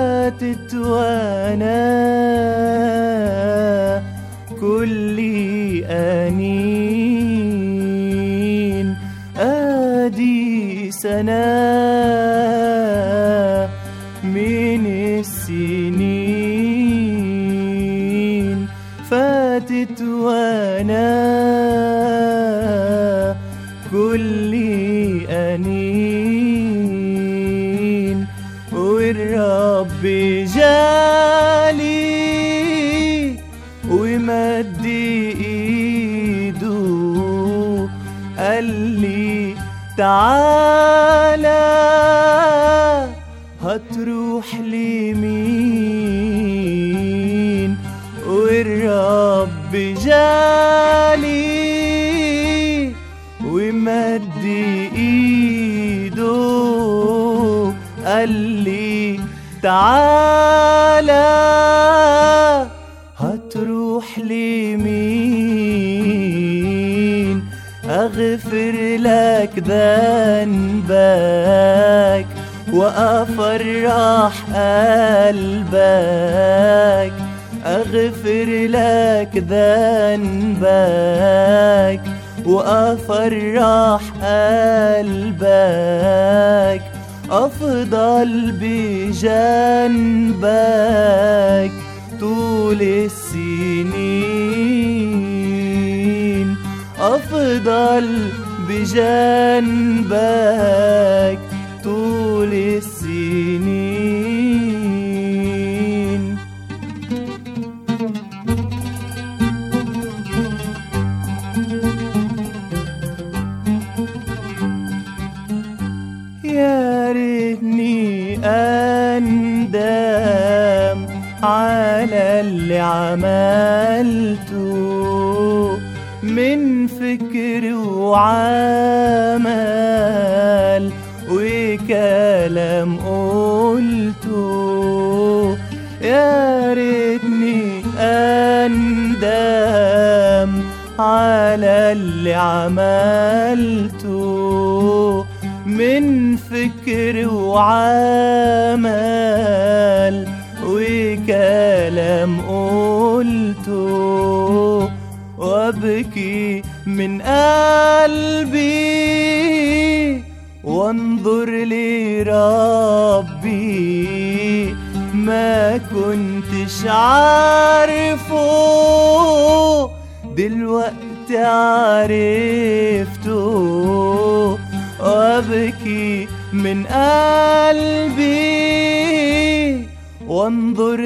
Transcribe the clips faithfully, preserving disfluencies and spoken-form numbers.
فاتت وانا كلي أنين، ادي سنة من السنين فاتت وانا كلي أنين، والرب جالي ومد ايده قال لي تعالى هتروح لمين، والرب جالي ومد ايده قال لي تعالى هتروح لمين، اغفر لك ذنبك وافرح قلبك، اغفر لك ذنبك وافرح قلبك، افضل بجنبك طول السنين، افضل بجنبك طول السنين. يا ريتني أندم على اللي عملته من فكر وعمل وكلام قلته، يا ريتني أندم على اللي عملته من فكر وعمل وكلام قلته، وابكي من قلبي وانظر لربي ما كنتش عارفه دلوقتي عرفته، وابكي من قلبي وانظر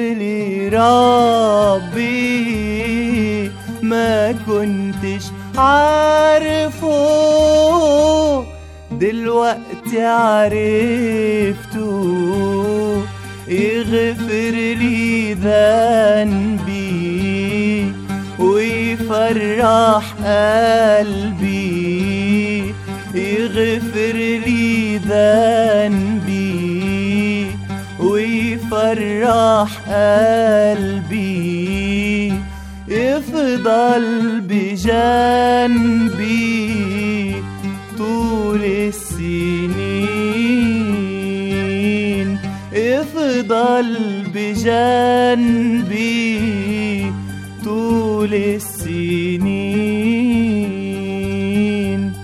لربي ما كنتش عارفه دلوقتي عرفته، يغفر لي ذنبي ويفرح قلبي، يغفر لي ذنبي ويفرح قلبي، يفضل بجنبي طول السنين، يفضل بجنبي طول السنين.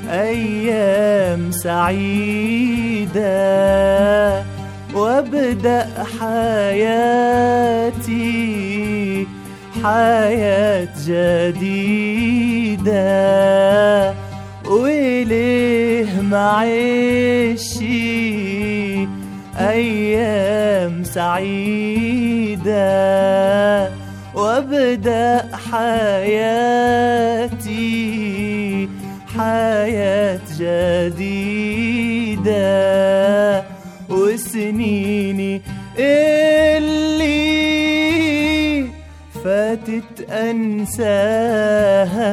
أيام سعيدة وابدأ حياتي حياة جديدة وإليه معيشي أيام سعيدة وابدأ حياتي حياة جديدة وسنيني اللي فاتت أنساها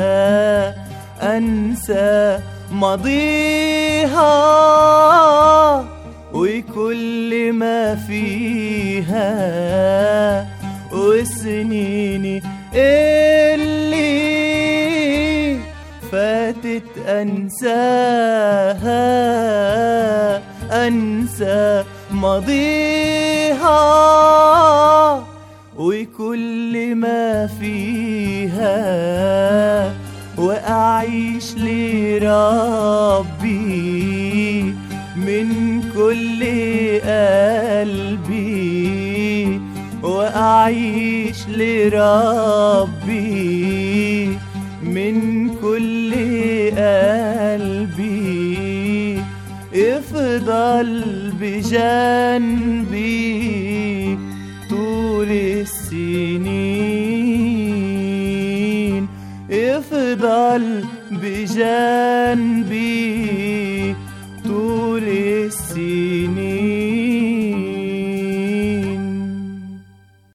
أنسى ماضيها وكل ما فيها وسنيني اللي فاتت أنساها أنسى ماضيها وكل ما فيها وأعيش لربي من كل قلبي وأعيش لربي من كل قلبي افضل بجنبي طول السنين افضل بجنبي طول السنين.